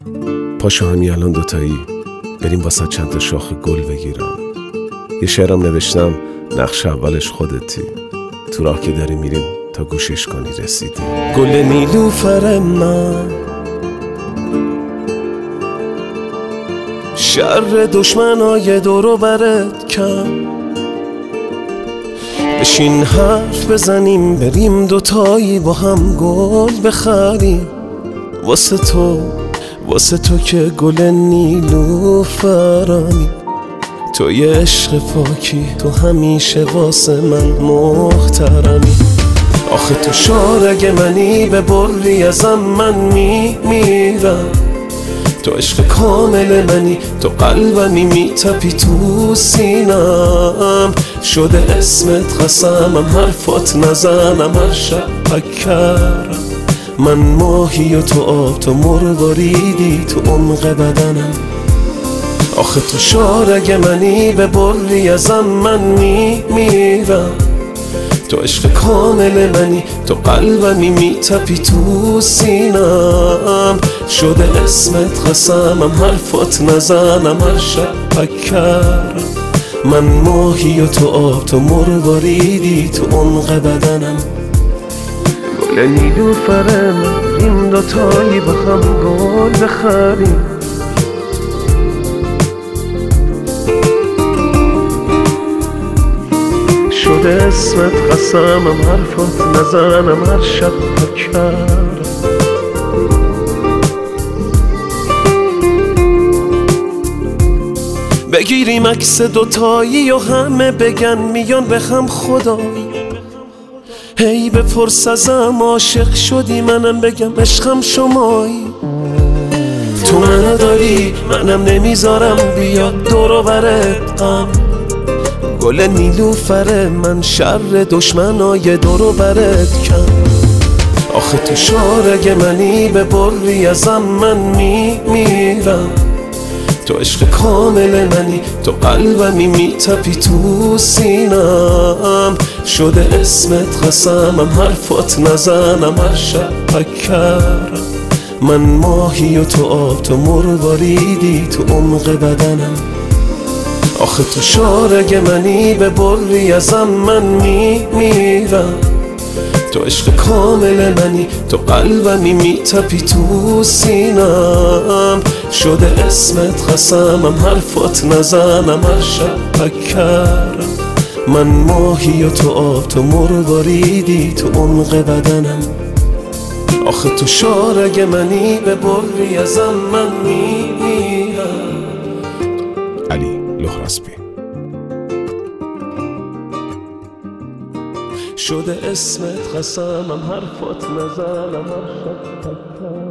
پاشو همین الان دوتایی بریم واسه چند تا شاخ گل بگیرم. یه شعرم نوشتم نقش اولش خودتی، تو راه که داری میریم تا گوشش کنی رسیدی. گل نیلوفر من، شر دشمنای دورو برت کم، بشین حرف بزنیم بریم دوتایی با هم گل بخریم. واسه تو که گل نیلوفرمی، تو یه عشق پاکی، تو همیشه واسه من محترمی. آخه تو شارگ منی، به بری ازم من میمیرم. تو عشق کامل منی، تو قلبمی میتپی تو سینم. شده اسمت قسمم، حرفات نزنم هر شب پکرم. من ماهی و تو آب، تو مرواریدی تو عمق بدنم. آخه تو شارگ منی، به بری ازم من میمیرم. تو عشق کامل منی، تو قلبمی میتپی تو سینم. شده اسمت قسمم، حرفات نزنم هر شب پکرم. من ماهی و تو آب، تو مرواریدی تو عمق بدنم. گل نیلوفر من، این دوتایی با هم گل بخریم. شده اسمت قسمم، حرفات نزنم هر شب پکرم. بگیریم عکس دوتایی و همه بگن میان به هم خدایی. هی بپرس ازم عاشق شدی، منم بگم عشقم شمایی. تو منو داری، منم نمیذارم بیاد دور و برت غم. گل نیلوفر من، شر دشمنای دور و برت کم. آخه تو شارگ منی، به بری ازم من میمیرم. تو عشق کامل منی، تو قلبمی میتپی تو سینم. شده اسمت قسمم، حرفات نزنم هر شب پکرم. من ماهی و تو آب، تو مرواریدی تو عمق بدنم. آخه تو شارگ منی، به بری ازم من میمیرم. تو عشق کامل منی، تو قلبمی میتپی تو سینم. شده اسمت قسمم، حرفات نزنم هر شب پکرم. من ماهی و تو آب، تو مرواریدی تو عمق بدنم. آخه تو شارگ منی، به بری ازم من میمیرم. علی لهراسبی. شده اسمت قسمم، حرفات نزنم هر شب پکرم.